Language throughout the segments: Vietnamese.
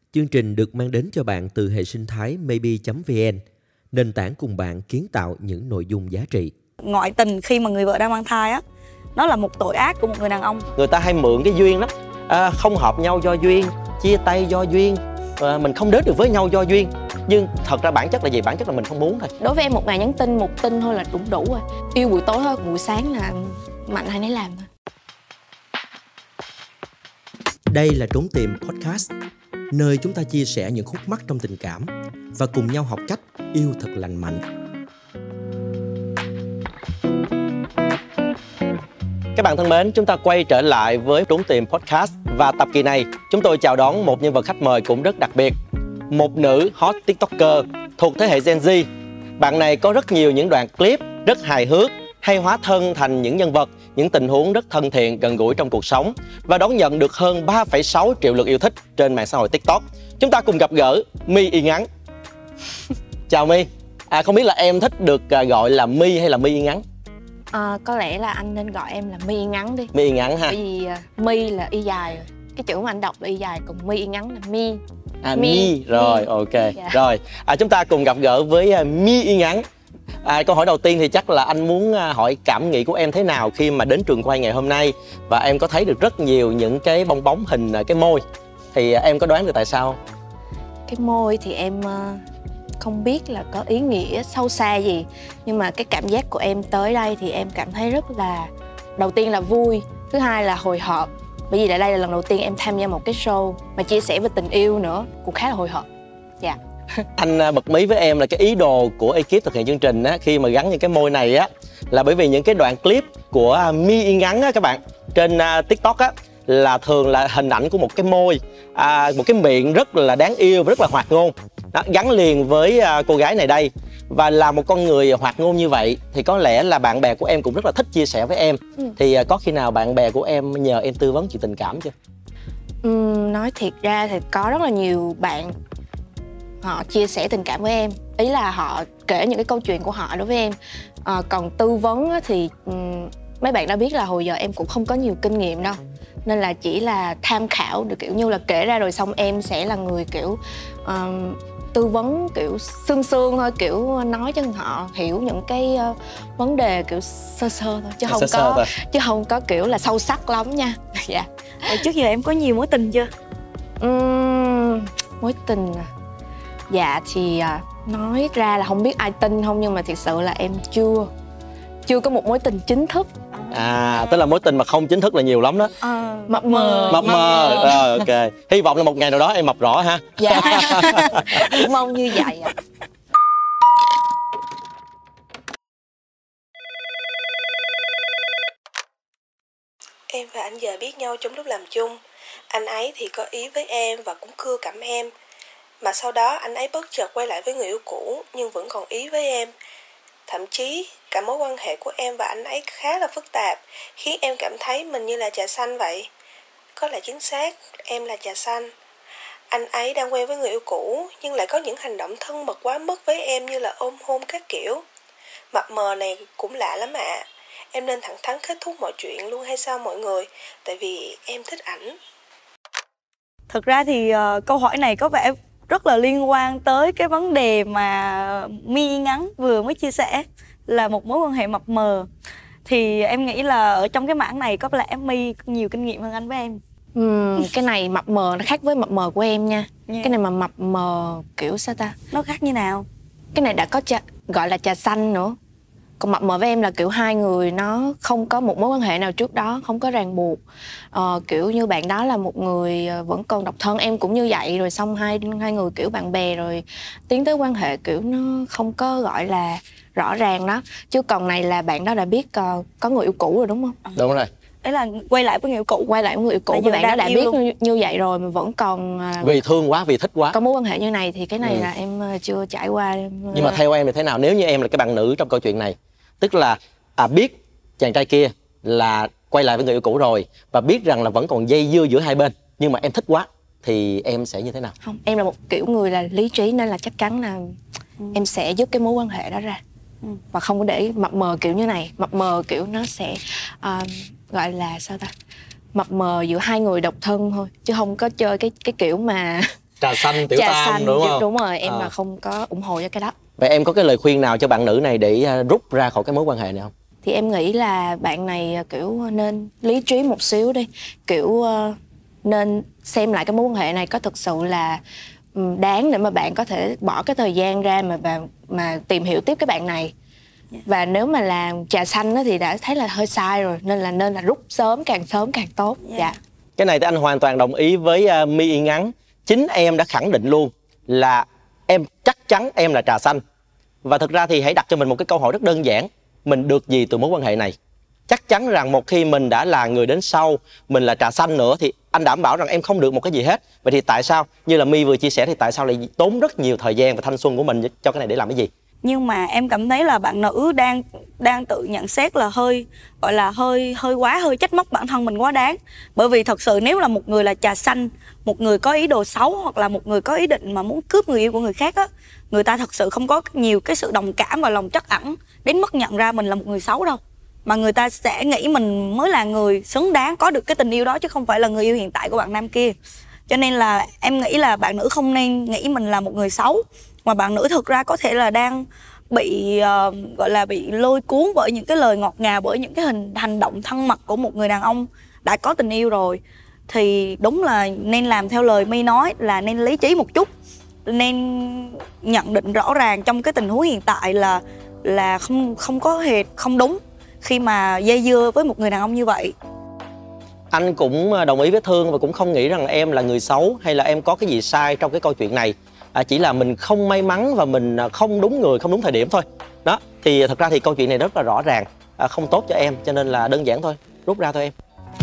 Chương trình được mang đến cho bạn từ hệ sinh thái maybe.vn, nền tảng cùng bạn kiến tạo những nội dung giá trị. Ngoại tình khi mà người vợ đang mang thai á, nó là một tội ác của một người đàn ông. Người ta hay mượn cái duyên lắm, không hợp nhau do duyên, chia tay do duyên, mình không đến được với nhau do duyên. Nhưng thật ra bản chất là gì? Bản chất là mình không muốn thôi. Đối với em, một ngày nhắn tin, một tin thôi là đủ rồi. Yêu buổi tối thôi, buổi sáng là mạnh hay nấy làm thôi. Đây là Trốn Tìm Podcast, nơi chúng ta chia sẻ những khúc mắc trong tình cảm và cùng nhau học cách yêu thật lành mạnh. Các bạn thân mến, chúng ta quay trở lại với Trốn Tìm Podcast. Và tập kỳ này, chúng tôi chào đón một nhân vật khách mời cũng rất đặc biệt. Một nữ hot TikToker thuộc thế hệ Gen Z. Bạn này có rất nhiều những đoạn clip rất hài hước, hay hóa thân thành những nhân vật, những tình huống rất thân thiện, gần gũi trong cuộc sống và đón nhận được hơn 3,6 triệu lượt yêu thích trên mạng xã hội TikTok. Chúng ta cùng gặp gỡ My Y Ngắn. Chào My. Không biết là em thích được gọi là My hay là My Y Ngắn? Có lẽ là anh nên gọi em là My Y Ngắn đi. My Y Ngắn ha. Bởi vì My là y dài rồi. Cái chữ mà anh đọc là y dài, còn My Y Ngắn là My. My. Rồi, ok. Yeah. Rồi, chúng ta cùng gặp gỡ với My Y Ngắn. Câu hỏi đầu tiên thì chắc là anh muốn hỏi cảm nghĩ của em thế nào khi mà đến trường quay ngày hôm nay. Và em có thấy được rất nhiều những cái bong bóng hình cái môi. Thì em có đoán được tại sao? Cái môi thì em không biết là có ý nghĩa sâu xa gì. Nhưng mà cái cảm giác của em tới đây thì em cảm thấy rất là... Đầu tiên là vui, thứ hai là hồi hộp. Bởi vì đây là lần đầu tiên em tham gia một cái show mà chia sẻ về tình yêu nữa, cũng khá là hồi hộp. Dạ. Anh bật mí với em là cái ý đồ của ekip thực hiện chương trình á, khi mà gắn những cái môi này á, là bởi vì những cái đoạn clip của My Y Ngắn á các bạn, trên TikTok á, là thường là hình ảnh của một cái môi, một cái miệng rất là đáng yêu và rất là hoạt ngôn đó, gắn liền với cô gái này đây. Và là một con người hoạt ngôn như vậy thì có lẽ là bạn bè của em cũng rất là thích chia sẻ với em. Thì có khi nào bạn bè của em nhờ em tư vấn chuyện tình cảm chưa? Nói thiệt ra thì có rất là nhiều bạn họ chia sẻ tình cảm với em. Ý là họ kể những cái câu chuyện của họ đối với em. Còn tư vấn thì mấy bạn đã biết là hồi giờ em cũng không có nhiều kinh nghiệm đâu. Nên là chỉ là tham khảo, được kiểu như là kể ra rồi xong em sẽ là người kiểu tư vấn kiểu sương sương thôi, kiểu nói cho họ hiểu những cái vấn đề kiểu sơ sơ thôi, chứ không có kiểu là sâu sắc lắm nha. Dạ. Rồi trước giờ em có nhiều mối tình chưa? Mối tình à? Dạ thì nói ra là không biết ai tin không, nhưng mà thật sự là em chưa có một mối tình chính thức. Tức là mối tình mà không chính thức là nhiều lắm đó. Mập mờ. Rồi, ok. Hy vọng là một ngày nào đó em mập rõ ha. Dạ. Cũng mong như vậy ạ. Em và anh giờ biết nhau trong lúc làm chung. Anh ấy thì có ý với em và cũng cưa cẩm em. Mà sau đó anh ấy bất chợt quay lại với người yêu cũ nhưng vẫn còn ý với em. Thậm chí cả mối quan hệ của em và anh ấy khá là phức tạp, khiến em cảm thấy mình như là trà xanh vậy. Có lẽ chính xác, em là trà xanh. Anh ấy đang quen với người yêu cũ nhưng lại có những hành động thân mật quá mức với em như là ôm hôn các kiểu. Mập mờ này cũng lạ lắm ạ. Em nên thẳng thắn kết thúc mọi chuyện luôn hay sao mọi người? Tại vì em thích ảnh. Thực ra thì câu hỏi này có vẻ rất là liên quan tới cái vấn đề mà My Y Ngắn vừa mới chia sẻ, là một mối quan hệ mập mờ. Thì em nghĩ là ở trong cái mảng này có lẽ My nhiều kinh nghiệm hơn anh với em. Cái này mập mờ nó khác với mập mờ của em nha. Cái này mà mập mờ kiểu sao ta? Nó khác như nào? Cái này đã có gọi là trà xanh nữa. Còn mập mờ với em là kiểu hai người nó không có một mối quan hệ nào trước đó, không có ràng buộc. Kiểu như bạn đó là một người vẫn còn độc thân, em cũng như vậy. Rồi xong hai người kiểu bạn bè rồi tiến tới quan hệ kiểu nó không có gọi là rõ ràng đó. Chứ còn này là bạn đó đã biết có người yêu cũ rồi đúng không? Đúng rồi. Đấy là quay lại với người yêu cũ. Quay lại với người yêu cũ và bạn đó đã biết như vậy rồi mà vẫn còn vì thương quá, vì thích quá có mối quan hệ như này thì cái này là em chưa trải qua. Nhưng mà theo em thì thế nào nếu như em là cái bạn nữ trong câu chuyện này? Tức là biết chàng trai kia là quay lại với người yêu cũ rồi và biết rằng là vẫn còn dây dưa giữa hai bên, nhưng mà em thích quá thì em sẽ như thế nào? Không, em là một kiểu người là lý trí nên là chắc chắn là em sẽ dứt cái mối quan hệ đó ra. Và không có để mập mờ kiểu như này. Mập mờ kiểu nó sẽ gọi là sao ta, mập mờ giữa hai người độc thân thôi, chứ không có chơi cái kiểu mà Trà xanh tiểu Trà tam xanh, đúng không? đúng rồi, em là không có ủng hộ cho cái đó. Vậy em có cái lời khuyên nào cho bạn nữ này để rút ra khỏi cái mối quan hệ này không? Thì em nghĩ là bạn này kiểu nên lý trí một xíu đi, kiểu nên xem lại cái mối quan hệ này có thực sự là đáng để mà bạn có thể bỏ cái thời gian ra mà tìm hiểu tiếp cái bạn này. Và nếu mà làm trà xanh á thì đã thấy là hơi sai rồi, nên là rút sớm càng tốt. Dạ. Cái này thì anh hoàn toàn đồng ý với My Yên Ngắn. Chính em đã khẳng định luôn là em chắc chắn em là trà xanh. Và thực ra thì hãy đặt cho mình một cái câu hỏi rất đơn giản. Mình được gì từ mối quan hệ này? Chắc chắn rằng một khi mình đã là người đến sau, mình là trà xanh nữa, thì anh đảm bảo rằng em không được một cái gì hết. Vậy thì tại sao, như là My vừa chia sẻ, thì tại sao lại tốn rất nhiều thời gian và thanh xuân của mình cho cái này để làm cái gì? Nhưng mà em cảm thấy là bạn nữ đang tự nhận xét là hơi quá, hơi trách móc bản thân mình quá đáng. Bởi vì thật sự nếu là một người là trà xanh, một người có ý đồ xấu, hoặc là một người có ý định mà muốn cướp người yêu của người khác á, người ta thật sự không có nhiều cái sự đồng cảm và lòng trắc ẩn đến mức nhận ra mình là một người xấu đâu. Mà người ta sẽ nghĩ mình mới là người xứng đáng có được cái tình yêu đó, chứ không phải là người yêu hiện tại của bạn nam kia. Cho nên là em nghĩ là bạn nữ không nên nghĩ mình là một người xấu, mà bạn nữ thực ra có thể là đang bị gọi là bị lôi cuốn bởi những cái lời ngọt ngào, bởi những cái hành động thân mật của một người đàn ông đã có tình yêu rồi. Thì đúng là nên làm theo lời My nói, là nên lý trí một chút, nên nhận định rõ ràng trong cái tình huống hiện tại là không có hề không đúng khi mà dây dưa với một người đàn ông như vậy. Anh cũng đồng ý với Thương và cũng không nghĩ rằng em là người xấu hay là em có cái gì sai trong cái câu chuyện này. Chỉ là mình không may mắn và mình không đúng người, không đúng thời điểm thôi. Đó, thì thật ra thì câu chuyện này rất là rõ ràng, không tốt cho em, cho nên là đơn giản thôi, rút ra thôi em.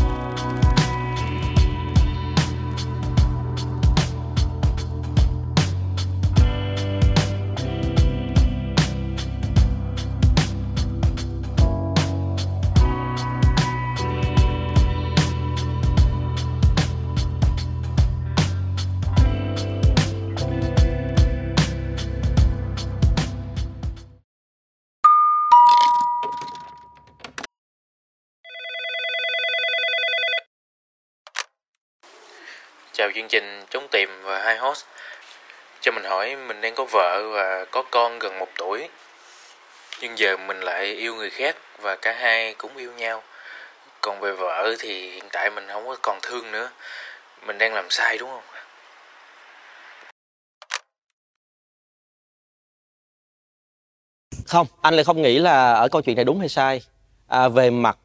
Chào chương trình Trốn Tìm và hai host. Cho mình hỏi, mình đang có vợ và có con gần 1 tuổi. Nhưng giờ mình lại yêu người khác và cả hai cũng yêu nhau. Còn về vợ thì hiện tại mình không có còn thương nữa. Mình đang làm sai đúng không? Không, anh lại không nghĩ là ở câu chuyện này đúng hay sai. Về mặt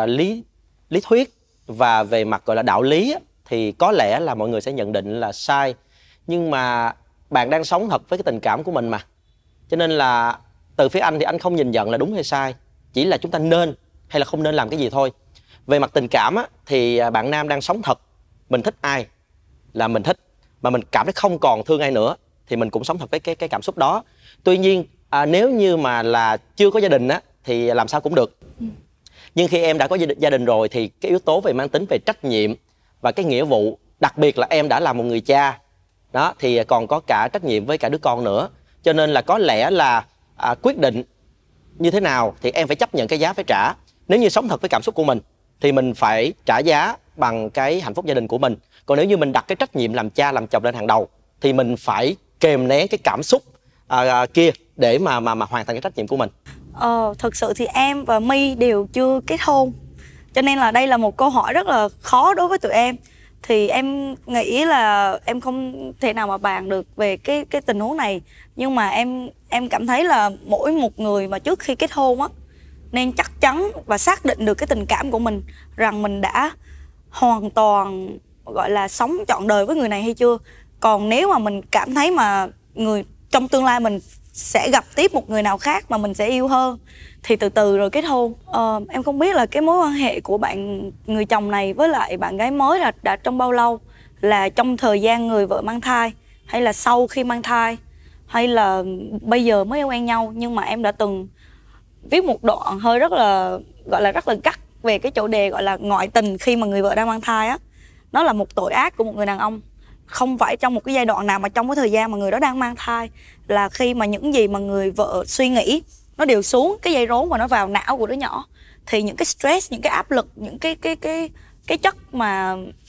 lý thuyết và về mặt gọi là đạo lý thì có lẽ là mọi người sẽ nhận định là sai. Nhưng mà bạn đang sống thật với cái tình cảm của mình mà. Cho nên là từ phía anh thì anh không nhìn nhận là đúng hay sai, chỉ là chúng ta nên hay là không nên làm cái gì thôi. Về mặt tình cảm thì bạn nam đang sống thật. Mình thích ai là mình thích, mà mình cảm thấy không còn thương ai nữa thì mình cũng sống thật với cái cảm xúc đó. Tuy nhiên nếu như mà là chưa có gia đình thì làm sao cũng được. Nhưng khi em đã có gia đình rồi thì cái yếu tố về mang tính về trách nhiệm và cái nghĩa vụ, đặc biệt là em đã là một người cha đó, thì còn có cả trách nhiệm với cả đứa con nữa. Cho nên là có lẽ là quyết định như thế nào thì em phải chấp nhận cái giá phải trả. Nếu như sống thật với cảm xúc của mình thì mình phải trả giá bằng cái hạnh phúc gia đình của mình. Còn nếu như mình đặt cái trách nhiệm làm cha làm chồng lên hàng đầu thì mình phải kềm nén cái cảm xúc kia để mà hoàn thành cái trách nhiệm của mình. Thực sự thì em và My đều chưa kết hôn, cho nên là đây là một câu hỏi rất là khó đối với tụi em. Thì em nghĩ là em không thể nào mà bàn được về cái tình huống này. Nhưng mà em cảm thấy là mỗi một người mà trước khi kết hôn nên chắc chắn và xác định được cái tình cảm của mình, rằng mình đã hoàn toàn gọi là sống trọn đời với người này hay chưa. Còn nếu mà mình cảm thấy mà trong tương lai mình sẽ gặp tiếp một người nào khác mà mình sẽ yêu hơn thì từ từ rồi kết hôn. Em không biết là cái mối quan hệ của bạn người chồng này với lại bạn gái mới là đã trong bao lâu, là trong thời gian người vợ mang thai hay là sau khi mang thai hay là bây giờ mới quen nhau. Nhưng mà em đã từng viết một đoạn hơi rất là gọi là rất là gắt về cái chủ đề gọi là ngoại tình khi mà người vợ đang mang thai nó là một tội ác của một người đàn ông. Không phải trong một cái giai đoạn nào mà trong cái thời gian mà người đó đang mang thai, là khi mà những gì mà người vợ suy nghĩ nó đều xuống cái dây rốn và nó vào não của đứa nhỏ, thì những cái stress, những cái áp lực, những cái chất mà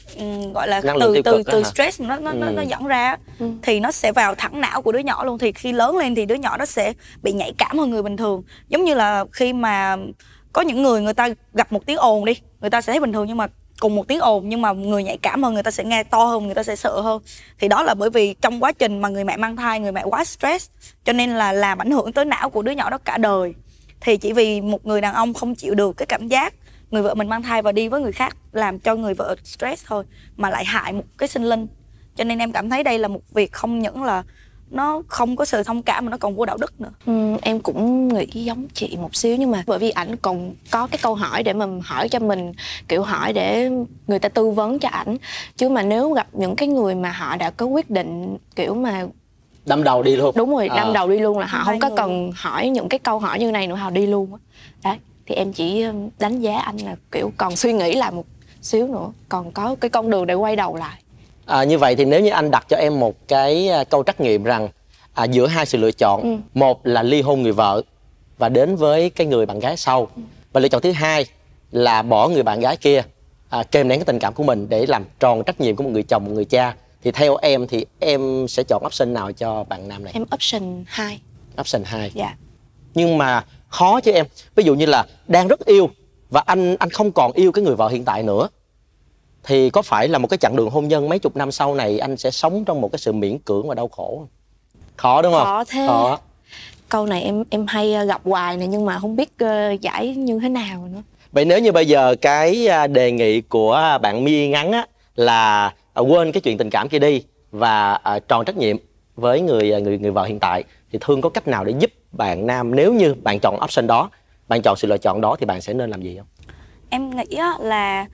gọi là năng lượng tiêu cực từ hả? stress nó dẫn ra thì nó sẽ vào thẳng não của đứa nhỏ luôn. Thì khi lớn lên thì đứa nhỏ nó sẽ bị nhạy cảm hơn người bình thường. Giống như là khi mà có những người ta gặp một tiếng ồn đi, người ta sẽ thấy bình thường, nhưng mà cùng một tiếng ồn nhưng mà người nhạy cảm hơn, người ta sẽ nghe to hơn, người ta sẽ sợ hơn. Thì đó là bởi vì trong quá trình mà người mẹ mang thai, người mẹ quá stress, cho nên là làm ảnh hưởng tới não của đứa nhỏ đó cả đời. Thì chỉ vì một người đàn ông không chịu được cái cảm giác người vợ mình mang thai và đi với người khác, làm cho người vợ stress thôi, mà lại hại một cái sinh linh. Cho nên em cảm thấy đây là một việc không những là nó không có sự thông cảm mà nó còn vô đạo đức nữa. Em cũng nghĩ giống chị một xíu, nhưng mà bởi vì ảnh còn có cái câu hỏi để mà hỏi cho mình, kiểu hỏi để người ta tư vấn cho ảnh. Chứ mà nếu gặp những cái người mà họ đã có quyết định kiểu mà đâm đầu đi luôn. Đúng rồi, đâm đầu đi luôn là họ không có người. cần hỏi những cái câu hỏi như này nữa, họ đi luôn á. Đấy, thì em chỉ đánh giá anh là kiểu còn suy nghĩ lại một xíu nữa, còn có cái con đường để quay đầu lại. Như vậy thì nếu như anh đặt cho em một cái câu trắc nghiệm rằng giữa hai sự lựa chọn, một là ly hôn người vợ và đến với cái người bạn gái sau, và lựa chọn thứ hai là bỏ người bạn gái kia, kìm nén cái tình cảm của mình để làm tròn trách nhiệm của một người chồng, một người cha, thì theo em thì em sẽ chọn option nào cho bạn nam này? Em option 2. Option 2. Dạ. Nhưng mà khó chứ em. Ví dụ như là đang rất yêu và anh không còn yêu cái người vợ hiện tại nữa, thì có phải là một cái chặng đường hôn nhân mấy chục năm sau này anh sẽ sống trong một cái sự miễn cưỡng và đau khổ không? Khó đúng không? Khó thế. Khó. Câu này em hay gặp hoài này, nhưng mà không biết giải như thế nào nữa. Vậy nếu như bây giờ cái đề nghị của bạn My Ngắn á, là quên cái chuyện tình cảm kia đi và tròn trách nhiệm với người vợ hiện tại, thì Thương có cách nào để giúp bạn nam, nếu như bạn chọn option đó, bạn chọn sự lựa chọn đó, thì bạn sẽ nên làm gì không? Em nghĩ là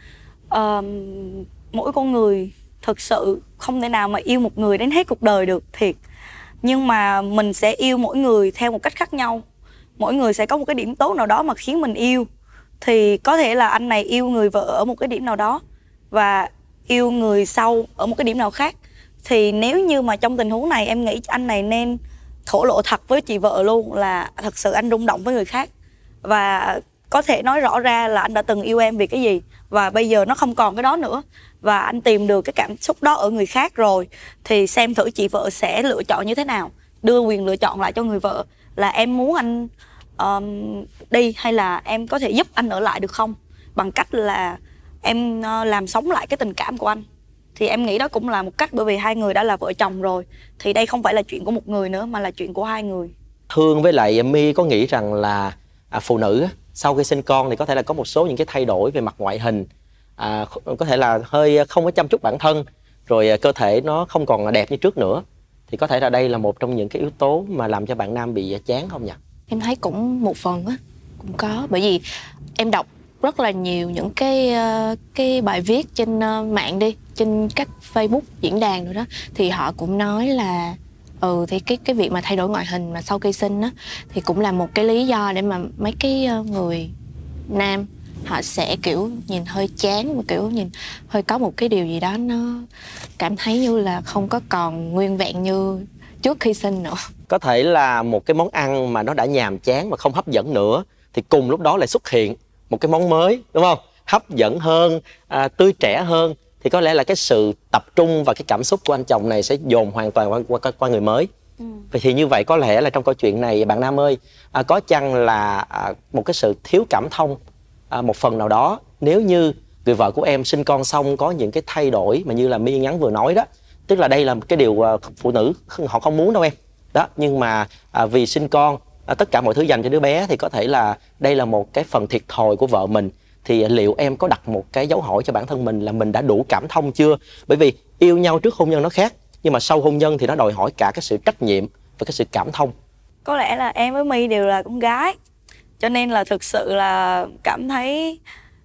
mỗi con người thực sự không thể nào mà yêu một người đến hết cuộc đời được, thiệt. Nhưng mà mình sẽ yêu mỗi người theo một cách khác nhau. Mỗi người sẽ có một cái điểm tốt nào đó mà khiến mình yêu. Thì có thể là anh này yêu người vợ ở một cái điểm nào đó và yêu người sau ở một cái điểm nào khác. Thì nếu như mà trong tình huống này, em nghĩ anh này nên thổ lộ thật với chị vợ luôn là thật sự anh rung động với người khác, và có thể nói rõ ra là anh đã từng yêu em vì cái gì và bây giờ nó không còn cái đó nữa, và anh tìm được cái cảm xúc đó ở người khác rồi, thì xem thử chị vợ sẽ lựa chọn như thế nào. Đưa quyền lựa chọn lại cho người vợ là em muốn anh đi hay là em có thể giúp anh ở lại được không, bằng cách là em làm sống lại cái tình cảm của anh. Thì em nghĩ đó cũng là một cách, bởi vì hai người đã là vợ chồng rồi thì đây không phải là chuyện của một người nữa mà là chuyện của hai người. Thương với lại My có nghĩ rằng là phụ nữ sau khi sinh con thì có thể là có một số những cái thay đổi về mặt ngoại hình, có thể là hơi không có chăm chút bản thân, rồi cơ thể nó không còn đẹp như trước nữa, thì có thể là đây là một trong những cái yếu tố mà làm cho bạn nam bị chán không nhỉ? Em thấy cũng một phần á, cũng có. Bởi vì em đọc rất là nhiều những cái bài viết trên mạng đi, trên các Facebook, diễn đàn rồi đó, thì họ cũng nói là thì cái việc mà thay đổi ngoại hình mà sau khi sinh á thì cũng là một cái lý do để mà mấy cái người nam họ sẽ kiểu nhìn hơi chán, và kiểu nhìn hơi có một cái điều gì đó nó cảm thấy như là không có còn nguyên vẹn như trước khi sinh nữa. Có thể là một cái món ăn mà nó đã nhàm chán và không hấp dẫn nữa, thì cùng lúc đó lại xuất hiện một cái món mới, đúng không? Hấp dẫn hơn, tươi trẻ hơn, thì có lẽ là cái sự tập trung và cái cảm xúc của anh chồng này sẽ dồn hoàn toàn qua người mới. Vậy thì như vậy có lẽ là trong câu chuyện này bạn nam ơi, có chăng là một cái sự thiếu cảm thông một phần nào đó, nếu như người vợ của em sinh con xong có những cái thay đổi mà như là My Ngắn vừa nói đó, tức là đây là một cái điều phụ nữ họ không muốn đâu em đó, nhưng mà vì sinh con, tất cả mọi thứ dành cho đứa bé, thì có thể là đây là một cái phần thiệt thòi của vợ mình. Thì liệu em có đặt một cái dấu hỏi cho bản thân mình là mình đã đủ cảm thông chưa? Bởi vì yêu nhau trước hôn nhân nó khác, nhưng mà sau hôn nhân thì nó đòi hỏi cả cái sự trách nhiệm và cái sự cảm thông. Có lẽ là em với My đều là con gái, cho nên là thực sự là cảm thấy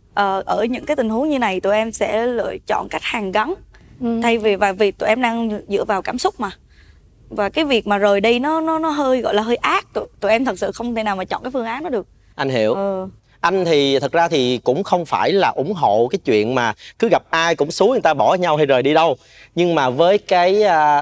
ở những cái tình huống như này tụi em sẽ lựa chọn cách hàn gắn, thay vì tụi em đang dựa vào cảm xúc mà. Và cái việc mà rời đi nó hơi gọi là hơi ác, tụi em thật sự không thể nào mà chọn cái phương án đó được. Anh hiểu. Anh thì thật ra thì cũng không phải là ủng hộ cái chuyện mà cứ gặp ai cũng xúi người ta bỏ nhau hay rời đi đâu. Nhưng mà với cái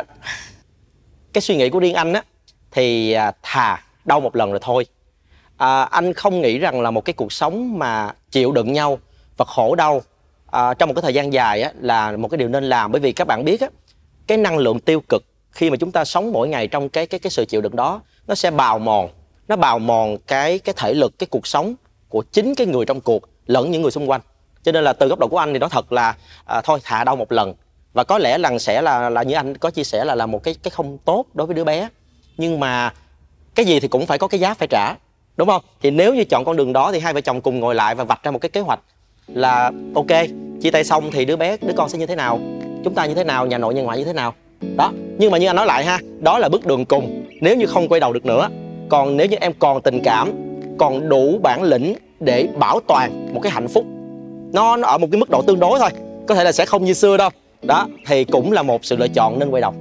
suy nghĩ của riêng anh á, thì thà đau một lần rồi thôi. Anh không nghĩ rằng là một cái cuộc sống mà chịu đựng nhau và khổ đau trong một cái thời gian dài á, là một cái điều nên làm. Bởi vì các bạn biết á, cái năng lượng tiêu cực khi mà chúng ta sống mỗi ngày trong cái sự chịu đựng đó, nó sẽ bào mòn cái thể lực, cái cuộc sống của chính cái người trong cuộc lẫn những người xung quanh. Cho nên là từ góc độ của anh thì nói thật là thôi thà đau một lần, và có lẽ lần sẽ là như anh có chia sẻ là một cái không tốt đối với đứa bé. Nhưng mà cái gì thì cũng phải có cái giá phải trả, đúng không? Thì nếu như chọn con đường đó thì hai vợ chồng cùng ngồi lại và vạch ra một cái kế hoạch là ok, chia tay xong thì đứa con sẽ như thế nào, chúng ta như thế nào, nhà nội nhà ngoại như thế nào đó. Nhưng mà như anh nói lại ha, đó là bước đường cùng nếu như không quay đầu được nữa. Còn nếu như em còn tình cảm, còn đủ bản lĩnh để bảo toàn một cái hạnh phúc, nó ở một cái mức độ tương đối thôi, có thể là sẽ không như xưa đâu đó, thì cũng là một sự lựa chọn nên quay đầu.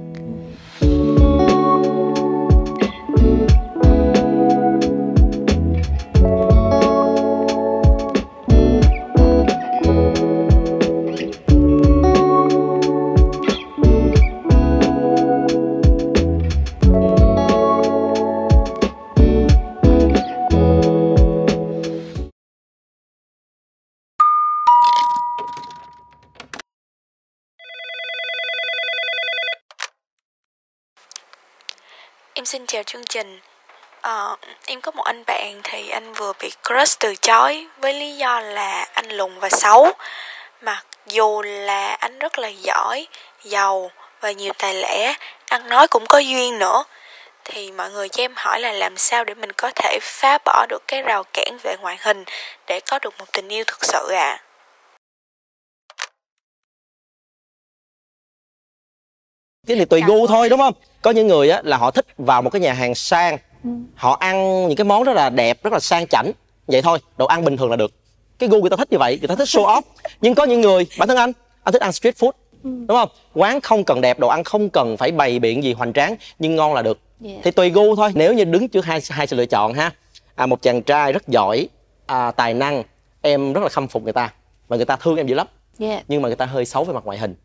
Em xin chào chương trình. Em có một anh bạn thì anh vừa bị crush từ chối với lý do là anh lùn và xấu. Mặc dù là anh rất là giỏi, giàu và nhiều tài lẻ, ăn nói cũng có duyên nữa. Thì mọi người cho em hỏi là làm sao để mình có thể phá bỏ được cái rào cản về ngoại hình để có được một tình yêu thực sự ạ? Cái này tùy gu thôi, đúng không? Có những người á là họ thích vào một cái nhà hàng sang, họ ăn những cái món rất là đẹp, rất là sang chảnh, vậy thôi, đồ ăn bình thường là được. Cái gu người ta thích như vậy, người ta thích show off. Nhưng có những người, bản thân anh thích ăn street food, đúng không? Quán không cần đẹp, đồ ăn không cần phải bày biện gì hoành tráng, nhưng ngon là được. Thì tùy gu thôi. Nếu như đứng trước hai sự lựa chọn ha, một chàng trai rất giỏi, tài năng, em rất là khâm phục người ta và người ta thương em dữ lắm, nhưng mà người ta hơi xấu về mặt ngoại hình.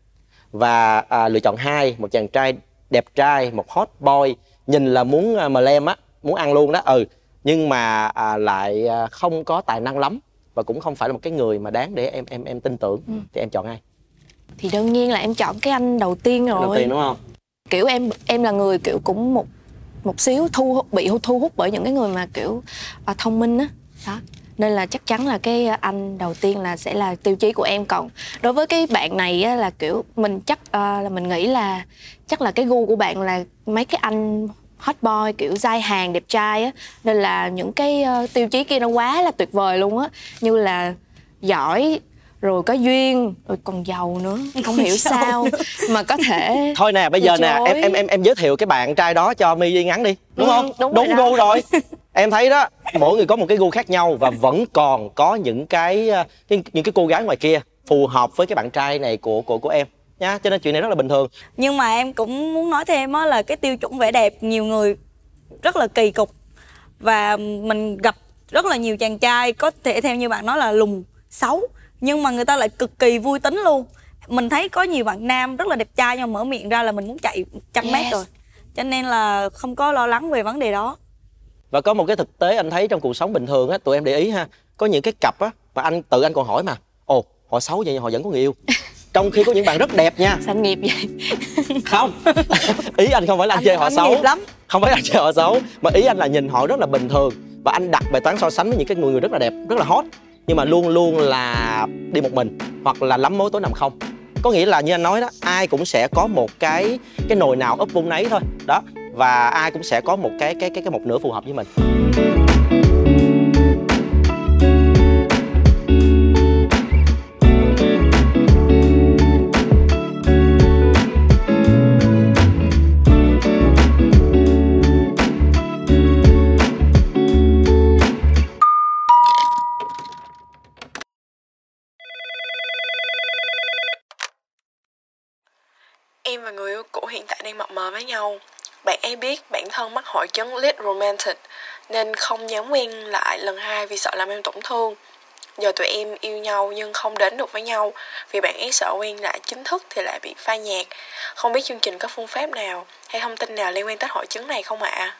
Và lựa chọn 2, một chàng trai đẹp trai, một hot boy, nhìn là muốn mờ lem á, muốn ăn luôn đó, nhưng mà lại không có tài năng lắm và cũng không phải là một cái người mà đáng để em tin tưởng. Thì em chọn ai? Thì đương nhiên là em chọn cái anh đầu tiên rồi. Đầu tiên đúng không? Kiểu em là người kiểu cũng một xíu bị thu hút bởi những cái người mà kiểu thông minh á đó. Nên là chắc chắn là cái anh đầu tiên là sẽ là tiêu chí của em. Còn đối với cái bạn này á, là kiểu mình chắc là mình nghĩ là chắc là cái gu của bạn là mấy cái anh hot boy kiểu dai hàng đẹp trai á, nên là những cái tiêu chí kia nó quá là tuyệt vời luôn á, như là giỏi rồi có duyên rồi còn giàu nữa, không hiểu sao mà có thể. Thôi nè, bây giờ nè em giới thiệu cái bạn trai đó cho My ngắn đi, đúng không? Đúng gu rồi. Em thấy đó, mỗi người có một cái gu khác nhau và vẫn còn có những cái cô gái ngoài kia phù hợp với cái bạn trai này của em nha, cho nên chuyện này rất là bình thường. Nhưng mà em cũng muốn nói thêm á là cái tiêu chuẩn vẻ đẹp nhiều người rất là kỳ cục, và mình gặp rất là nhiều chàng trai có thể theo như bạn nói là lùn xấu, nhưng mà người ta lại cực kỳ vui tính luôn. Mình thấy có nhiều bạn nam rất là đẹp trai nhưng mà mở miệng ra là mình muốn chạy 100 mét rồi, cho nên là không có lo lắng về vấn đề đó. Và có một cái thực tế anh thấy trong cuộc sống bình thường á, tụi em để ý ha, có những cái cặp á mà anh còn hỏi mà họ xấu vậy nhưng họ vẫn có người yêu. Trong khi có những bạn rất đẹp nha. Sao nghiệp vậy? Không, ý anh không phải là anh chê họ xấu lắm, không phải anh chê họ xấu, mà ý anh là nhìn họ rất là bình thường và anh đặt bài toán so sánh với những cái người rất là đẹp, rất là hot, nhưng mà luôn luôn là đi một mình hoặc là lắm mối tối nằm không. Có nghĩa là như anh nói đó, ai cũng sẽ có một cái nồi nào ấp vung nấy thôi đó, và ai cũng sẽ có một cái một nửa phù hợp với mình. Em và người yêu cũ hiện tại đang mập mờ với nhau. Bạn ấy biết bản thân mắc hội chứng lead romantic nên không dám quen lại lần 2 vì sợ làm em tổn thương. Giờ tụi em yêu nhau nhưng không đến được với nhau vì bạn ấy sợ quen lại chính thức thì lại bị phai nhạt. Không biết chương trình có phương pháp nào hay thông tin nào liên quan tới hội chứng này không ạ?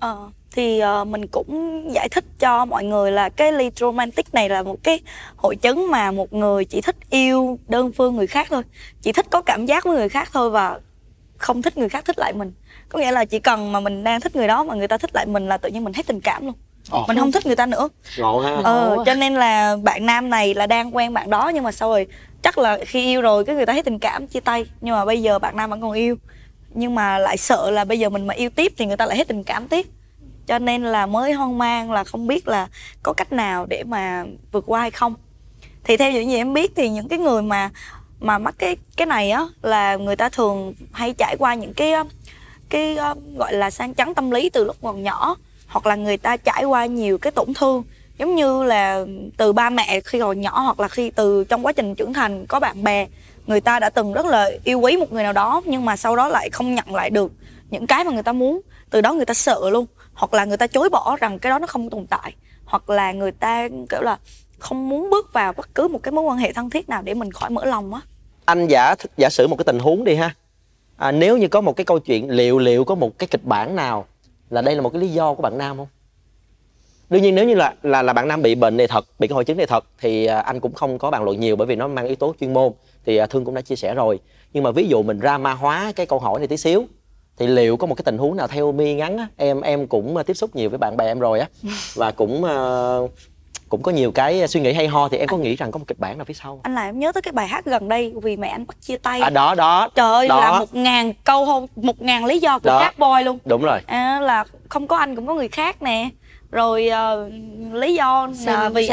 Mình cũng giải thích cho mọi người là cái ly romantic này là một cái hội chứng mà một người chỉ thích yêu đơn phương người khác thôi, chỉ thích có cảm giác với người khác thôi và không thích người khác thích lại mình. Có nghĩa là chỉ cần mà mình đang thích người đó mà người ta thích lại mình là tự nhiên mình hết tình cảm luôn. Mình không thích người ta nữa. Ngộ ha. Cho nên là bạn nam này là đang quen bạn đó, nhưng mà sau rồi chắc là khi yêu rồi cái người ta hết tình cảm chia tay, nhưng mà bây giờ bạn nam vẫn còn yêu, nhưng mà lại sợ là bây giờ mình mà yêu tiếp thì người ta lại hết tình cảm tiếp, cho nên là mới hoang mang là không biết là có cách nào để mà vượt qua hay không. Thì theo những gì em biết thì những cái người mà mắc cái này á là người ta thường hay trải qua những cái gọi là sang chấn tâm lý từ lúc còn nhỏ, hoặc là người ta trải qua nhiều cái tổn thương giống như là từ ba mẹ khi còn nhỏ, hoặc là khi từ trong quá trình trưởng thành có bạn bè, người ta đã từng rất là yêu quý một người nào đó nhưng mà sau đó lại không nhận lại được những cái mà người ta muốn, từ đó người ta sợ luôn, hoặc là người ta chối bỏ rằng cái đó nó không tồn tại, hoặc là người ta kiểu là không muốn bước vào bất cứ một cái mối quan hệ thân thiết nào để mình khỏi mở lòng á. Anh giả sử một cái tình huống đi ha. Nếu như có một cái câu chuyện, liệu có một cái kịch bản nào là đây là một cái lý do của bạn nam không? Đương nhiên nếu như là bạn nam bị bệnh này thật, bị cái hội chứng này thật thì anh cũng không có bàn luận nhiều, bởi vì nó mang yếu tố chuyên môn thì Thương cũng đã chia sẻ rồi. Nhưng mà ví dụ mình drama hóa cái câu hỏi này tí xíu, thì liệu có một cái tình huống nào theo My ngắn á, em cũng tiếp xúc nhiều với bạn bè em rồi á, và cũng có nhiều cái suy nghĩ hay ho, thì em có nghĩ rằng có một kịch bản nào phía sau? Anh làm em nhớ tới cái bài hát gần đây Vì Mẹ Anh Bắt Chia Tay. Đó trời ơi, đó. là 1000 câu không, 1000 lý do của Trap Boy luôn. Đúng rồi. Là không có anh cũng có người khác nè, rồi lý do là vì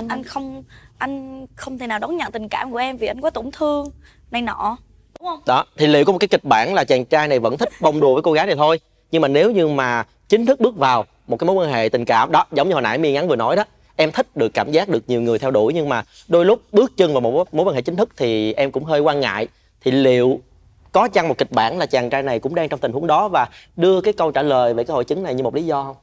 anh không thể nào đón nhận tình cảm của em vì anh quá tổn thương này nọ, đúng không? Đó, thì liệu có một cái kịch bản là chàng trai này vẫn thích bông đùa với cô gái này thôi, nhưng mà nếu như mà chính thức bước vào một cái mối quan hệ tình cảm đó, giống như hồi nãy My ngắn vừa nói đó, em thích được cảm giác được nhiều người theo đuổi, nhưng mà đôi lúc bước chân vào một mối quan hệ chính thức thì em cũng hơi quan ngại, thì liệu có chăng một kịch bản là chàng trai này cũng đang trong tình huống đó và đưa cái câu trả lời về cái hội chứng này như một lý do không?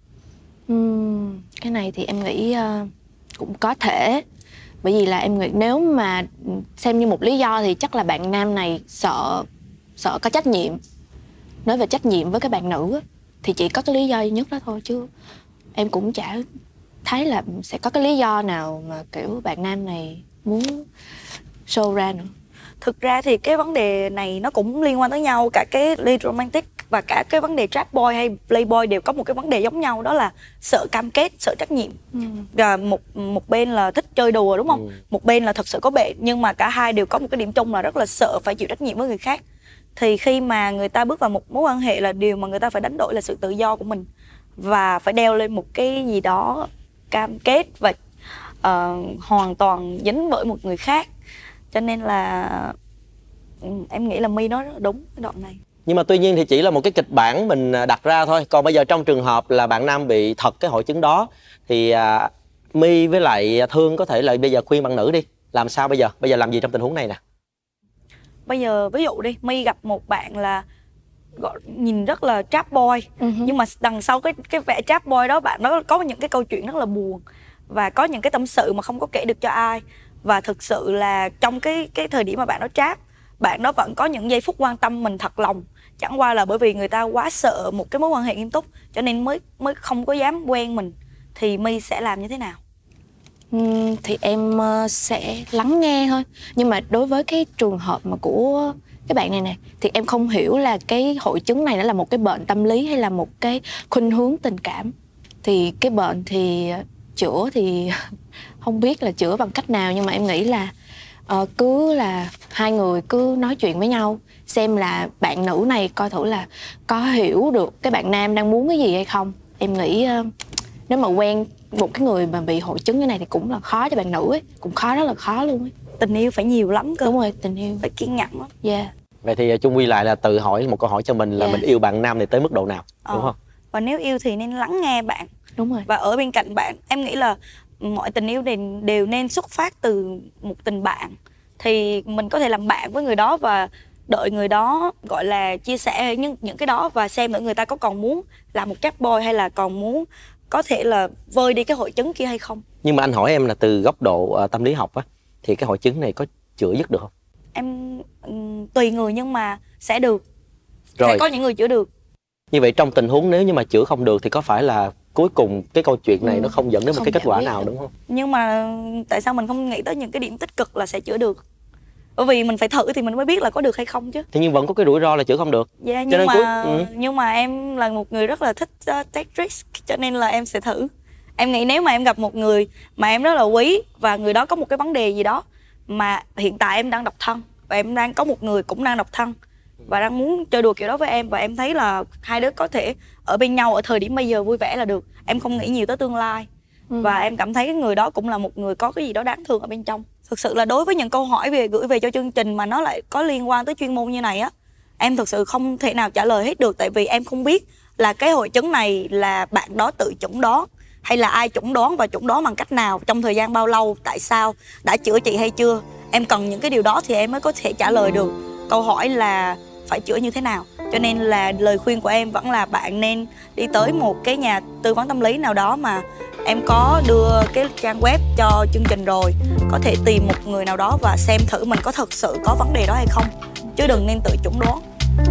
Cái này thì em nghĩ cũng có thể. Bởi vì là em nghĩ nếu mà xem như một lý do thì chắc là bạn nam này sợ có trách nhiệm. Nói về trách nhiệm với cái bạn nữ thì chỉ có cái lý do duy nhất đó thôi, chứ em cũng chả thấy là sẽ có cái lý do nào mà kiểu bạn nam này muốn show ra nữa. Thực ra thì cái vấn đề này nó cũng liên quan tới nhau, cả cái lead romantic và cả cái vấn đề trap boy hay playboy đều có một cái vấn đề giống nhau, đó là sợ cam kết, sợ trách nhiệm. Và một bên là thích chơi đùa, đúng không? Một bên là thật sự có bệnh, nhưng mà cả hai đều có một cái điểm chung là rất là sợ phải chịu trách nhiệm với người khác. Thì khi mà người ta bước vào một mối quan hệ là điều mà người ta phải đánh đổi là sự tự do của mình, và phải đeo lên một cái gì đó cam kết và hoàn toàn dính bởi một người khác. Cho nên là em nghĩ là My nói rất là đúng cái đoạn này. Nhưng mà tuy nhiên thì chỉ là một cái kịch bản mình đặt ra thôi. Còn bây giờ trong trường hợp là bạn nam bị thật cái hội chứng đó thì My với lại Thương có thể là bây giờ khuyên bạn nữ đi. Làm sao bây giờ? Bây giờ làm gì trong tình huống này nè? Bây giờ ví dụ đi, My gặp một bạn là nhìn rất là trap boy, nhưng mà đằng sau cái vẻ trap boy đó bạn đó có những cái câu chuyện rất là buồn và có những cái tâm sự mà không có kể được cho ai. Và thực sự là trong cái thời điểm mà bạn đó trap, bạn đó vẫn có những giây phút quan tâm mình thật lòng, chẳng qua là bởi vì người ta quá sợ một cái mối quan hệ nghiêm túc cho nên mới không có dám quen mình. Thì My sẽ làm như thế nào? Thì em sẽ lắng nghe thôi. Nhưng mà đối với cái trường hợp mà của cái bạn này nè, thì em không hiểu là cái hội chứng này nó là một cái bệnh tâm lý hay là một cái khuynh hướng tình cảm. Thì cái bệnh thì chữa thì không biết là chữa bằng cách nào, nhưng mà em nghĩ là cứ là hai người cứ nói chuyện với nhau, xem là bạn nữ này coi thử là có hiểu được cái bạn nam đang muốn cái gì hay không. Em nghĩ nếu mà quen một cái người mà bị hội chứng như này thì cũng là khó cho bạn nữ ấy, cũng khó, rất là khó luôn ấy. Tình yêu phải nhiều lắm cơ. Đúng rồi, tình yêu phải kiên nhẫn lắm. Yeah. Vậy thì chung quy lại là tự hỏi một câu hỏi cho mình là mình yêu bạn nam này tới mức độ nào, đúng không? Và nếu yêu thì nên lắng nghe bạn. Đúng rồi. Và ở bên cạnh bạn. Em nghĩ là mọi tình yêu đều nên xuất phát từ một tình bạn. Thì mình có thể làm bạn với người đó và đợi người đó gọi là chia sẻ những cái đó, và xem nữa người ta có còn muốn làm một trap boy hay là còn muốn có thể là vơi đi cái hội chứng kia hay không. Nhưng mà anh hỏi em là từ góc độ tâm lý học á, thì cái hội chứng này có chữa dứt được không? Em tùy người nhưng mà sẽ được. Rồi. Sẽ có những người chữa được. Như vậy trong tình huống nếu như mà chữa không được thì có phải là cuối cùng cái câu chuyện này nó không dẫn đến một cái kết quả nào, đúng không? Nhưng mà tại sao mình không nghĩ tới những cái điểm tích cực là sẽ chữa được? Bởi vì mình phải thử thì mình mới biết là có được hay không chứ. Thế nhưng vẫn có cái rủi ro là chữa không được. Yeah, cho nên nhưng mà em là một người rất là thích take risk, cho nên là em sẽ thử. Em nghĩ nếu mà em gặp một người mà em rất là quý và người đó có một cái vấn đề gì đó, mà hiện tại em đang độc thân và em đang có một người cũng đang độc thân và đang muốn chơi đùa kiểu đó với em, và em thấy là hai đứa có thể ở bên nhau ở thời điểm bây giờ vui vẻ là được. Em không nghĩ nhiều tới tương lai. Và em cảm thấy cái người đó cũng là một người có cái gì đó đáng thương ở bên trong. Thực sự là đối với những câu hỏi gửi về cho chương trình mà nó lại có liên quan tới chuyên môn như này á, em thực sự không thể nào trả lời hết được. Tại vì em không biết là cái hội chứng này là bạn đó tự chẩn đoán hay là ai chẩn đoán, và chẩn đoán bằng cách nào, trong thời gian bao lâu, tại sao, đã chữa trị hay chưa. Em cần những cái điều đó thì em mới có thể trả lời được câu hỏi là phải chữa như thế nào. Cho nên là lời khuyên của em vẫn là bạn nên đi tới một cái nhà tư vấn tâm lý nào đó, mà em có đưa cái trang web cho chương trình rồi, có thể tìm một người nào đó và xem thử mình có thật sự có vấn đề đó hay không, chứ đừng nên tự chẩn đoán.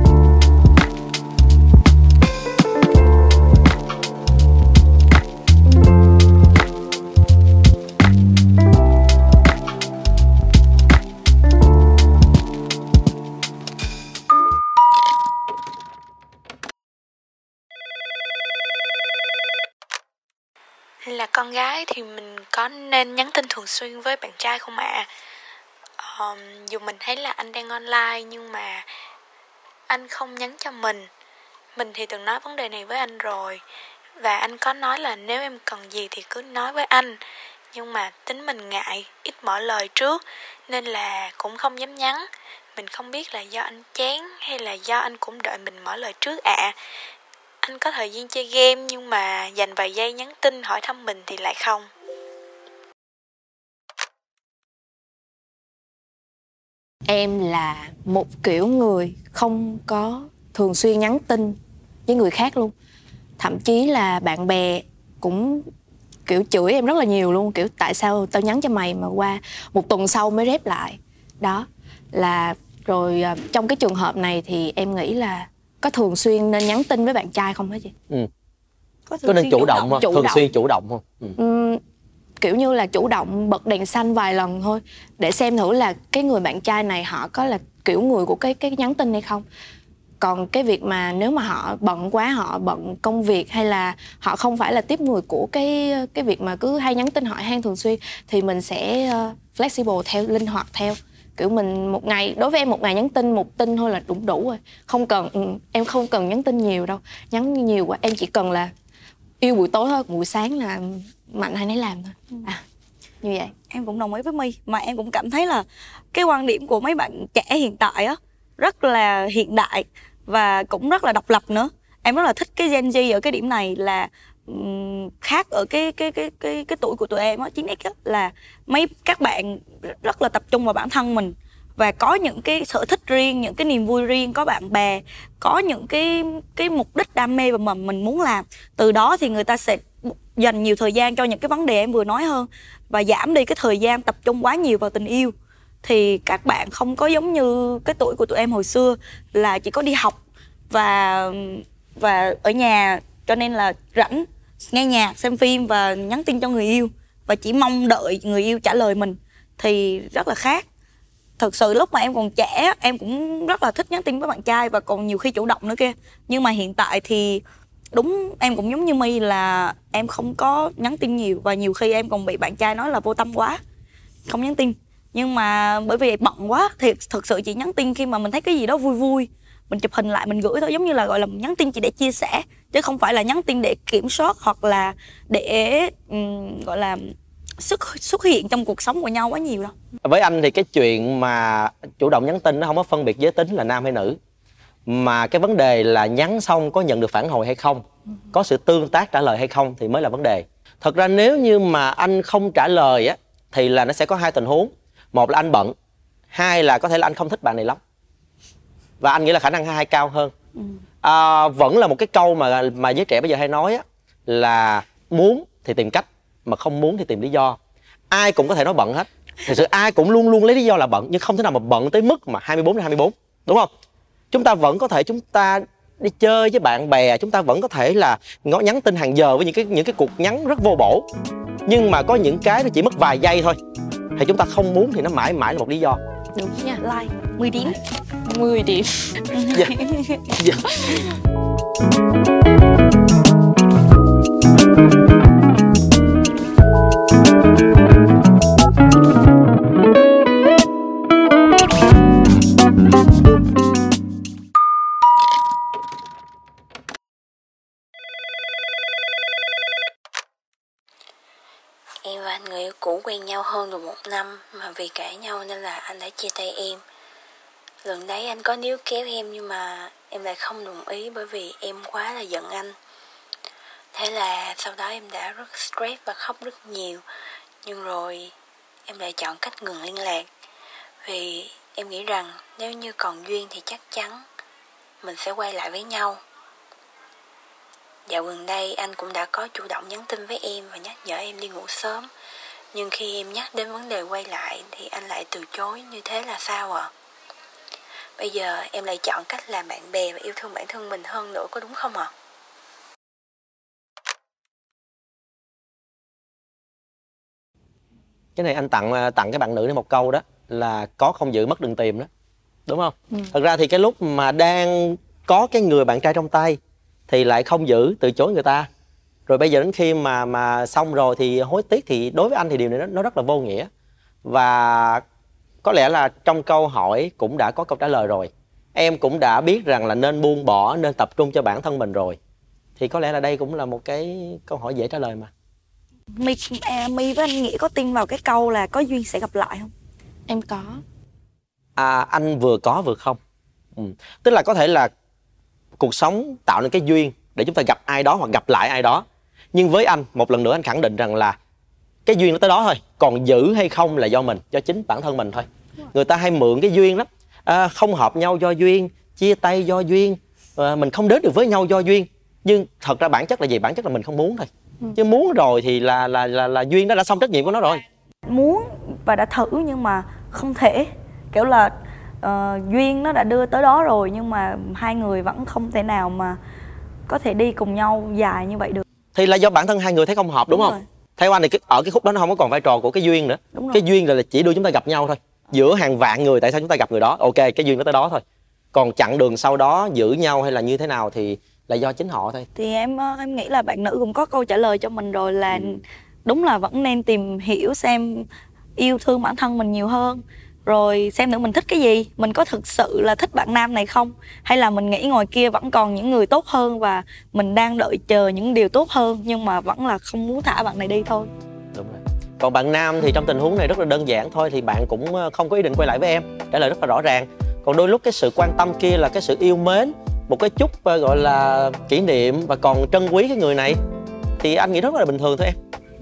Là con gái thì mình có nên nhắn tin thường xuyên với bạn trai không ạ? Dù mình thấy là anh đang online nhưng mà anh không nhắn cho mình. Mình thì từng nói vấn đề này với anh rồi, và anh có nói là nếu em cần gì thì cứ nói với anh. Nhưng mà tính mình ngại, ít mở lời trước nên là cũng không dám nhắn. Mình không biết là do anh chán hay là do anh cũng đợi mình mở lời trước ạ. Anh có thời gian chơi game nhưng mà dành vài giây nhắn tin hỏi thăm mình thì lại không. Em là một kiểu người không có thường xuyên nhắn tin với người khác luôn. Thậm chí là bạn bè cũng kiểu chửi em rất là nhiều luôn. Kiểu tại sao tao nhắn cho mày mà qua một tuần sau mới rep lại. Đó là rồi trong cái trường hợp này thì em nghĩ là có thường xuyên nên nhắn tin với bạn trai không hả chị? Có nên chủ động không? Thường xuyên chủ động không? Kiểu như là chủ động bật đèn xanh vài lần thôi để xem thử là cái người bạn trai này họ có là kiểu người của cái nhắn tin hay không. Còn cái việc mà nếu mà họ bận quá, họ bận công việc hay là họ không phải là tiếp người của cái việc mà cứ hay nhắn tin hỏi han thường xuyên thì mình sẽ flexible theo, linh hoạt theo. Kiểu mình một ngày, đối với em một ngày nhắn tin một tin thôi là đủ rồi. Không cần, em không cần nhắn tin nhiều đâu. Nhắn nhiều quá, em chỉ cần là yêu buổi tối thôi, buổi sáng là mạnh hay nấy làm thôi. Như vậy. Em cũng đồng ý với My, mà em cũng cảm thấy là cái quan điểm của mấy bạn trẻ hiện tại á rất là hiện đại và cũng rất là độc lập nữa. Em rất là thích cái Gen Z ở cái điểm này là khác ở cái tuổi của tụi em á, 9X á, là các bạn rất là tập trung vào bản thân mình và có những cái sở thích riêng, những cái niềm vui riêng, có bạn bè, có những cái mục đích đam mê mà mình muốn làm. Từ đó thì người ta sẽ dành nhiều thời gian cho những cái vấn đề em vừa nói hơn và giảm đi cái thời gian tập trung quá nhiều vào tình yêu. Thì các bạn không có giống như cái tuổi của tụi em hồi xưa là chỉ có đi học và ở nhà, cho nên là rảnh nghe nhạc, xem phim và nhắn tin cho người yêu và chỉ mong đợi người yêu trả lời mình, thì rất là khác. Thực sự lúc mà em còn trẻ em cũng rất là thích nhắn tin với bạn trai và còn nhiều khi chủ động nữa kia. Nhưng mà hiện tại thì đúng, em cũng giống như My là em không có nhắn tin nhiều và nhiều khi em còn bị bạn trai nói là vô tâm quá, không nhắn tin. Nhưng mà bởi vì bận quá thì thực sự chỉ nhắn tin khi mà mình thấy cái gì đó vui vui, mình chụp hình lại mình gửi thôi, giống như là gọi là nhắn tin chỉ để chia sẻ chứ không phải là nhắn tin để kiểm soát hoặc là để gọi là xuất hiện trong cuộc sống của nhau quá nhiều đâu. Với anh thì cái chuyện mà chủ động nhắn tin nó không có phân biệt giới tính là nam hay nữ, mà cái vấn đề là nhắn xong có nhận được phản hồi hay không, có sự tương tác trả lời hay không thì mới là vấn đề. Thật ra nếu như mà anh không trả lời á thì là nó sẽ có hai tình huống. Một là anh bận, hai là có thể là anh không thích bạn này lắm và anh nghĩ là khả năng hai cao hơn. Vẫn là một cái câu mà giới trẻ bây giờ hay nói á, là muốn thì tìm cách, mà không muốn thì tìm lý do. Ai cũng có thể nói bận hết. Thực sự ai cũng luôn luôn lấy lý do là bận, nhưng không thể nào mà bận tới mức mà 24/24, đúng không? Chúng ta vẫn có thể đi chơi với bạn bè, chúng ta vẫn có thể là nhắn tin hàng giờ với những cái cuộc nhắn rất vô bổ. Nhưng mà có những cái nó chỉ mất vài giây thôi, thì chúng ta không muốn thì nó mãi mãi là một lý do. Đúng nha. Like 10 điểm. 10 điểm. Dạ. Dạ. Em và anh người yêu cũ quen nhau hơn được 1 năm, mà vì cãi nhau nên là anh đã chia tay em. Lần đấy anh có níu kéo em nhưng mà em lại không đồng ý bởi vì em quá là giận anh. Thế là sau đó em đã rất stress và khóc rất nhiều. Nhưng rồi em lại chọn cách ngừng liên lạc. Vì em nghĩ rằng nếu như còn duyên thì chắc chắn mình sẽ quay lại với nhau. Dạo gần đây anh cũng đã có chủ động nhắn tin với em và nhắc nhở em đi ngủ sớm. Nhưng khi em nhắc đến vấn đề quay lại thì anh lại từ chối, như thế là sao ạ? Bây giờ em lại chọn cách làm bạn bè và yêu thương bản thân mình hơn nữa, có đúng không ạ? Cái này anh tặng cái bạn nữ này một câu đó là có không giữ mất đừng tìm đó, đúng không? Thật ra thì cái lúc mà đang có cái người bạn trai trong tay thì lại không giữ, từ chối người ta. Rồi bây giờ đến khi mà xong rồi thì hối tiếc, thì đối với anh thì điều này nó rất là vô nghĩa. Và có lẽ là trong câu hỏi cũng đã có câu trả lời rồi. Em cũng đã biết rằng là nên buông bỏ, nên tập trung cho bản thân mình rồi. Thì có lẽ là đây cũng là một cái câu hỏi dễ trả lời mà. My với anh Nghĩa có tin vào cái câu là có duyên sẽ gặp lại không? Em có. Anh vừa có vừa không. Tức là có thể là cuộc sống tạo nên cái duyên để chúng ta gặp ai đó hoặc gặp lại ai đó. Nhưng với anh, một lần nữa anh khẳng định rằng là cái duyên nó tới đó thôi. Còn giữ hay không là do mình, do chính bản thân mình thôi. Người ta hay mượn cái duyên lắm. Không hợp nhau do duyên, chia tay do duyên, mình không đến được với nhau do duyên. Nhưng thật ra bản chất là gì? Bản chất là mình không muốn thôi. Chứ muốn rồi thì là duyên đó đã xong trách nhiệm của nó rồi. Muốn và đã thử nhưng mà không thể. Kiểu là duyên nó đã đưa tới đó rồi, nhưng mà hai người vẫn không thể nào mà có thể đi cùng nhau dài như vậy được. Thì là do bản thân hai người thấy không hợp, đúng không? Rồi. Theo anh thì ở cái khúc đó nó không có còn vai trò của cái duyên nữa. Cái duyên là chỉ đưa chúng ta gặp nhau thôi. Giữa hàng vạn người tại sao chúng ta gặp người đó? Ok, cái duyên nó tới đó thôi. Còn chặng đường sau đó giữ nhau hay là như thế nào thì là do chính họ thôi. Thì em nghĩ là bạn nữ cũng có câu trả lời cho mình rồi, là đúng là vẫn nên tìm hiểu xem, yêu thương bản thân mình nhiều hơn. Rồi xem nữa mình thích cái gì, mình có thực sự là thích bạn nam này không, hay là mình nghĩ ngoài kia vẫn còn những người tốt hơn và mình đang đợi chờ những điều tốt hơn, nhưng mà vẫn là không muốn thả bạn này đi thôi. Đúng rồi. Còn bạn nam thì trong tình huống này rất là đơn giản thôi, thì bạn cũng không có ý định quay lại với em, trả lời rất là rõ ràng. Còn đôi lúc cái sự quan tâm kia là cái sự yêu mến, một cái chút gọi là kỷ niệm và còn trân quý cái người này, thì anh nghĩ rất là bình thường thôi em.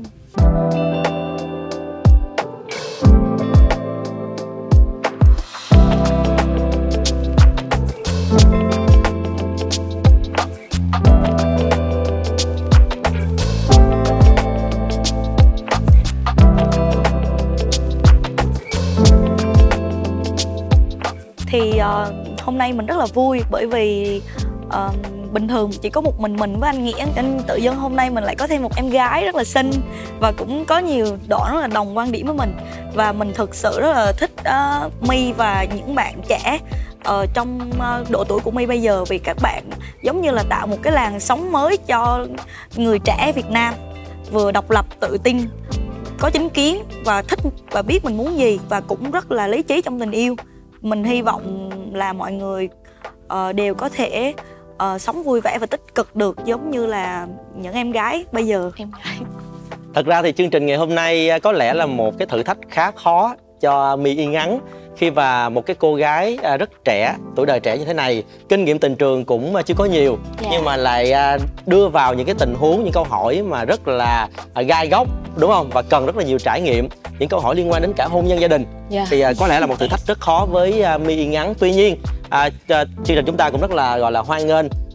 Thì hôm nay mình rất là vui bởi vì bình thường chỉ có một mình với anh Nghĩa, nên tự dưng hôm nay mình lại có thêm một em gái rất là xinh và cũng có nhiều đoạn rất là đồng quan điểm với mình. Và mình thực sự rất là thích My và những bạn trẻ trong độ tuổi của My bây giờ, vì các bạn giống như là tạo một cái làn sóng mới cho người trẻ Việt Nam, vừa độc lập, tự tin, có chính kiến và thích và biết mình muốn gì, và cũng rất là lý trí trong tình yêu. Mình hy vọng là mọi người đều có thể sống vui vẻ và tích cực được giống như là những em gái bây giờ. Thật ra thì chương trình ngày hôm nay có lẽ là một cái thử thách khá khó cho My Yên Ngắn, khi mà một cái cô gái rất trẻ, tuổi đời trẻ như thế này, kinh nghiệm tình trường cũng chưa có nhiều, nhưng mà lại đưa vào những cái tình huống, những câu hỏi mà rất là gai góc, đúng không? Và cần rất là nhiều trải nghiệm, những câu hỏi liên quan đến cả hôn nhân, gia đình. Thì có lẽ là một thử thách rất khó với My Yên Ngắn. Tuy nhiên chương trình chúng ta cũng rất là gọi là hoan nghênh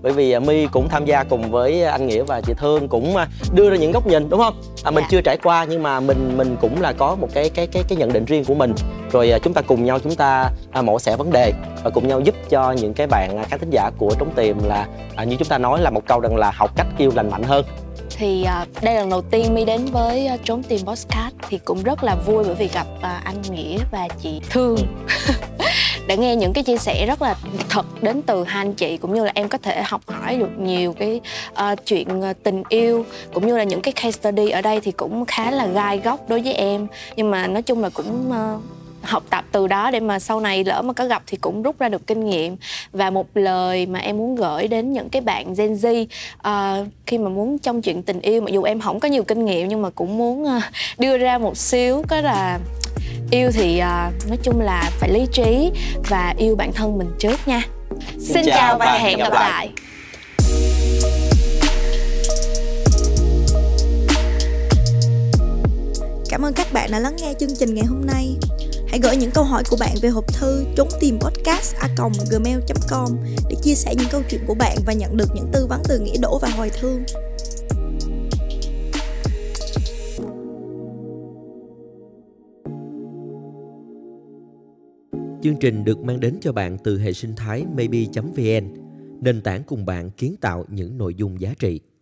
Bởi vì My cũng tham gia cùng với anh Nghĩa và chị Thương, cũng đưa ra những góc nhìn, đúng không? Mình chưa trải qua nhưng mà mình cũng là có một cái nhận định riêng của mình. Rồi chúng ta cùng nhau mổ xẻ vấn đề và cùng nhau giúp cho những cái bạn khán thính giả của Trốn Tìm là như chúng ta nói là một câu rằng là học cách yêu lành mạnh hơn. Thì đây là lần đầu tiên My đến với Trốn Tìm Podcast thì cũng rất là vui bởi vì gặp anh Nghĩa và chị Thương. Đã nghe những cái chia sẻ rất là thật đến từ hai anh chị, cũng như là em có thể học hỏi được nhiều cái chuyện tình yêu, cũng như là những cái case study ở đây thì cũng khá là gai góc đối với em. Nhưng mà nói chung là cũng học tập từ đó để mà sau này lỡ mà có gặp thì cũng rút ra được kinh nghiệm. Và một lời mà em muốn gửi đến những cái bạn Gen Z khi mà muốn trong chuyện tình yêu, mặc dù em không có nhiều kinh nghiệm nhưng mà cũng muốn đưa ra một xíu, có là yêu thì nói chung là phải lý trí và yêu bản thân mình trước nha. Xin chào và hẹn gặp lại. Cảm ơn các bạn đã lắng nghe chương trình ngày hôm nay. Hãy gửi những câu hỏi của bạn về hộp thư trốn-tìm-podcast@gmail.com để chia sẻ những câu chuyện của bạn và nhận được những tư vấn từ Nghĩa Đỗ và Hoài Thương. Chương trình được mang đến cho bạn từ hệ sinh thái maybe.vn, nền tảng cùng bạn kiến tạo những nội dung giá trị.